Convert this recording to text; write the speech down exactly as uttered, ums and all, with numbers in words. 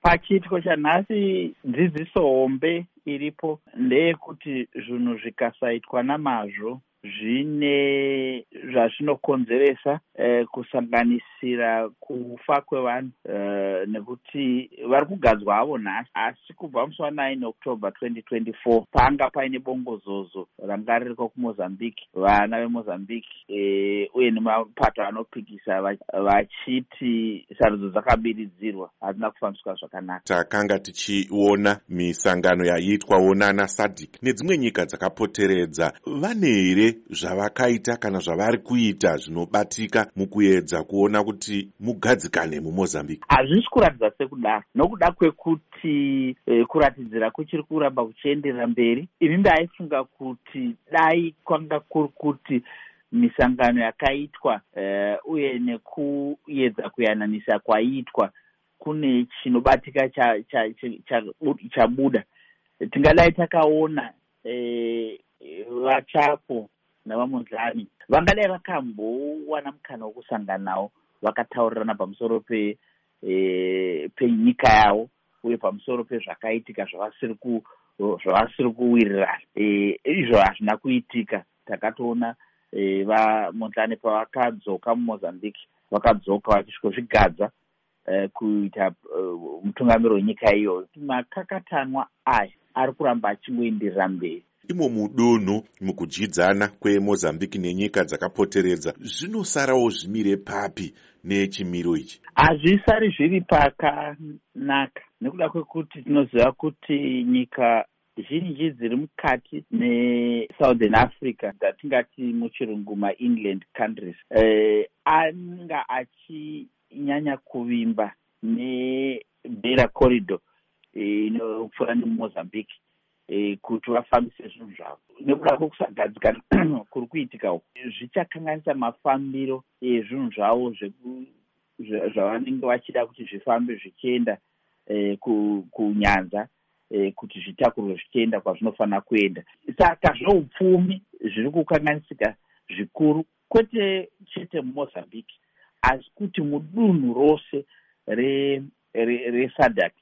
Pachiitiko chanhasi dzidziso hombe iripo ndeyekuti zvinhu zvikasaitwa namazvo zvine zvazvinokonzeresa, eh, kusanganisira kufa kwevanhu, eh, nekuti vari kugadzwa havo nhasi, asi kubva musi wa9 October twenty twenty-four panga paine bongozozo ranga ririko kuMozambique, vana veMozambique eh, uye nemapato anopikisa vachiti sarudzo dzakabiridzirwa hadzina kufambiswa zvakanaka. Takanga tichiona misangano yaiitwawo nana SADC nedzimwe nyika dzakapoteredza, vane here zvavakaita kana zvavari kuita zvinobatika mukuedza kuona kuti mugadzikane muMozambique? Hazvisi kuratidza sekudaro, nokuda kwekuti eh, kuratidzira kuchiri kuramba kuchienderera mberi. Ini ndaifunga kuti dai kwanga kuri kuti misangano yakaitwa uh, uye nekuedza kuyananisa kwaiitwa kune chinobatika chabuda cha, cha, cha tingadai takaona eh, vachapo navamundlani vangadai vakambowana mukana wokusanganawo vakataurirana pamusoro pe eh, penyika yavo uye pamusoro pezvakaitika zvavasiri ku zvavasiri kuwirirana. Eh, izvo hazvina kuitika. Takatoona E, vamundlane pavakadzoka muMozambique vakadzoka vachisvigadza e, kuita uh, mutungamiri wenyika iyoyo. Makakatanwa aya ari kuramba achingoenderera mberi. Imo mudonho mukudyidzana kweMozambique nenyika dzakapoteredza zvinosarawo zvimire papi nechimiro ichi? Hazvisari zviri pakanaka, nekuda kwekuti tinoziva kuti nyika zhinji dziri mukati neSouthern Africa dzatingati muchirungu ma-inland countries eh, anga achinyanya kuvimba neBeira Corridor inopfuura eh, neMozambique eh, kuti vafambise zvinhu zvavo. Nekuda kwekusagadzikana kuri kuitika uku zvichakanganisa mafambiro ezvinhu zvavo zvavanenge vachida kuti zvifambe zvichienda eh, kunyanza Eh, kuti zvitakurwe zvichienda kwazvinofanira kuenda. Saka zvoupfumi zviri kukanganisika zvikuru, kwete chete muMozambique asi kuti mudunhu rose re, re, re SADC